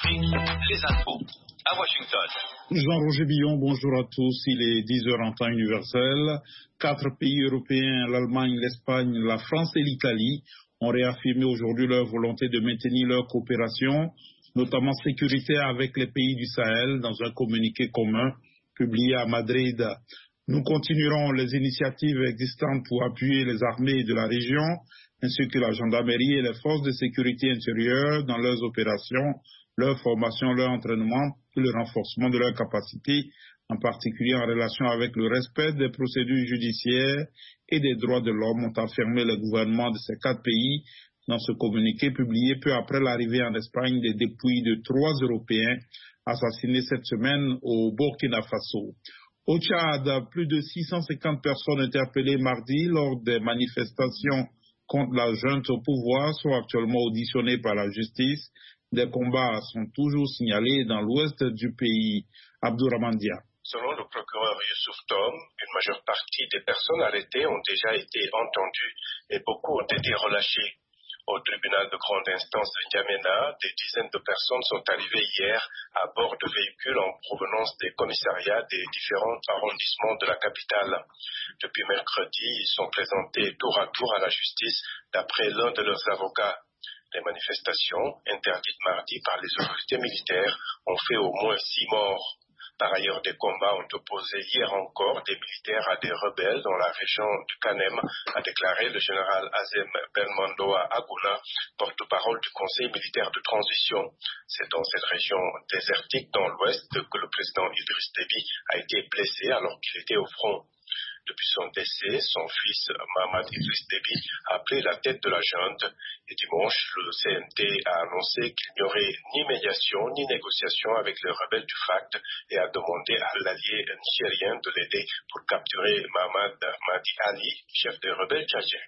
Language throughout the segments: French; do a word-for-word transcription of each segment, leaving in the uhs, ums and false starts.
Afrique, les infos. À Washington. Jean-Roger Billon, bonjour à tous. Il est dix heures en temps universel. Quatre pays européens, l'Allemagne, l'Espagne, la France et l'Italie, ont réaffirmé aujourd'hui leur volonté de maintenir leur coopération, notamment sécuritaire avec les pays du Sahel, dans un communiqué commun publié à Madrid. Nous continuerons les initiatives existantes pour appuyer les armées de la région, ainsi que la gendarmerie et les forces de sécurité intérieure dans leurs opérations, leur formation, leur entraînement et le renforcement de leurs capacités, en particulier en relation avec le respect des procédures judiciaires et des droits de l'homme, ont affirmé le gouvernement de ces quatre pays dans ce communiqué publié peu après l'arrivée en Espagne des dépouilles de trois Européens assassinés cette semaine au Burkina Faso. Au Tchad, plus de six cent cinquante personnes interpellées mardi lors des manifestations contre la junte au pouvoir sont actuellement auditionnées par la justice. Des combats sont toujours signalés dans l'ouest du pays. Abdourahmane Dia. Selon le procureur Youssouf Tom, une majeure partie des personnes arrêtées ont déjà été entendues et beaucoup ont été relâchées. Au tribunal de grande instance de N'Djamena, des dizaines de personnes sont arrivées hier à bord de véhicules en provenance des commissariats des différents arrondissements de la capitale. Depuis mercredi, ils sont présentés tour à tour à la justice d'après l'un de leurs avocats. Les manifestations, interdites mardi par les autorités militaires, ont fait au moins six morts. Par ailleurs, des combats ont opposé hier encore des militaires à des rebelles dans la région du Kanem, a déclaré le général Azem Belmondo Aguna, porte-parole du Conseil militaire de transition. C'est dans cette région désertique dans l'ouest que le président Idriss Déby a été blessé alors qu'il était au front. Depuis son décès, son fils Mahamad Idriss Déby a appelé la tête de la junte et dimanche, le C N T a annoncé qu'il n'y aurait ni médiation ni négociation avec les rebelles du F A C T et a demandé à l'allié nigérien de l'aider pour capturer Mahamad Mahdi Ali, chef des rebelles tchadiens.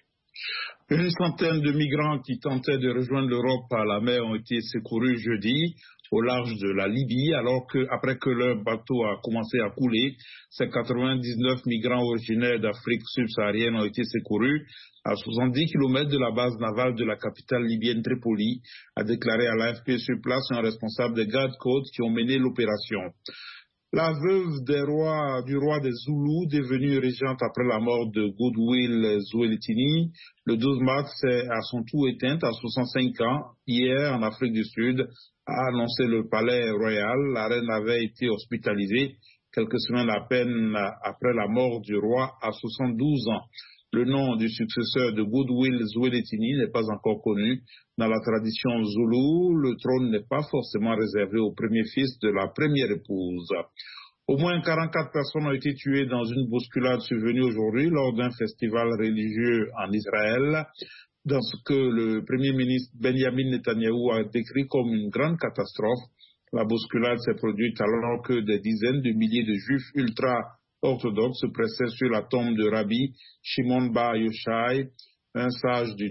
Une centaine de migrants qui tentaient de rejoindre l'Europe par la mer ont été secourus jeudi au large de la Libye, alors que, après que leur bateau a commencé à couler, ces quatre-vingt-dix-neuf migrants originaires d'Afrique subsaharienne ont été secourus à soixante-dix kilomètres de la base navale de la capitale libyenne Tripoli, a déclaré à l'A F P sur place un responsable des gardes-côtes qui ont mené l'opération. La veuve des rois, du roi des Zoulous, devenue régente après la mort de Goodwill Zwelithini, le douze mars, s'est à son tour éteinte à soixante-cinq ans. Hier, en Afrique du Sud, a annoncé le palais royal. La reine avait été hospitalisée quelques semaines à peine après la mort du roi à soixante-douze ans. Le nom du successeur de Goodwill Zwelithini n'est pas encore connu. Dans la tradition zoulou, le trône n'est pas forcément réservé au premier fils de la première épouse. Au moins quarante-quatre personnes ont été tuées dans une bousculade survenue aujourd'hui lors d'un festival religieux en Israël, dans ce que le premier ministre Benjamin Netanyahou a décrit comme une grande catastrophe. La bousculade s'est produite alors que des dizaines de milliers de juifs ultra-orthodoxes se pressaient sur la tombe de Rabbi Shimon Bar Yochai, un sage du,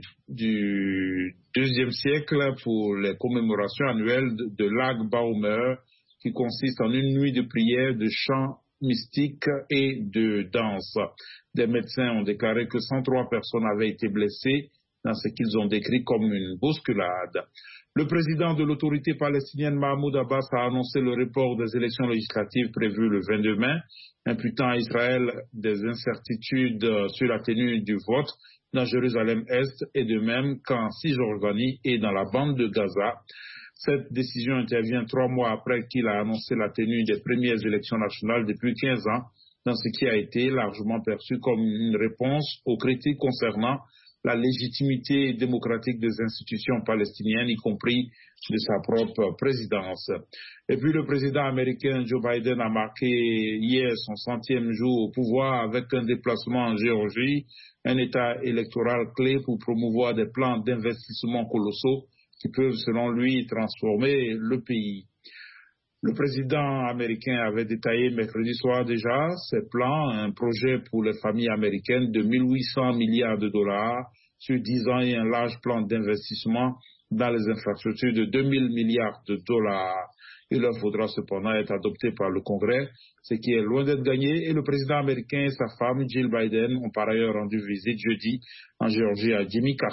du deuxième siècle, pour les commémorations annuelles de, de Lag Baomer, qui consiste en une nuit de prière, de chants mystiques et de danse. Des médecins ont déclaré que cent trois personnes avaient été blessées dans ce qu'ils ont décrit comme une bousculade. Le président de l'autorité palestinienne Mahmoud Abbas a annoncé le report des élections législatives prévues le vingt-deux mai, imputant à Israël des incertitudes sur la tenue du vote dans Jérusalem-Est et de même qu'en Cisjordanie et dans la bande de Gaza. Cette décision intervient trois mois après qu'il a annoncé la tenue des premières élections nationales depuis quinze ans, dans ce qui a été largement perçu comme une réponse aux critiques concernant la légitimité démocratique des institutions palestiniennes, y compris de sa propre présidence. Et puis le président américain Joe Biden a marqué hier son centième jour au pouvoir avec un déplacement en Géorgie, un état électoral clé pour promouvoir des plans d'investissement colossaux qui peuvent, selon lui, transformer le pays. Le président américain avait détaillé mercredi soir déjà ses plans, un projet pour les familles américaines de mille huit cents milliards de dollars sur dix ans et un large plan d'investissement dans les infrastructures de deux mille milliards de dollars. Il leur faudra cependant être adopté par le Congrès, ce qui est loin d'être gagné, et le président américain et sa femme Jill Biden ont par ailleurs rendu visite jeudi en Géorgie à Jimmy Carter.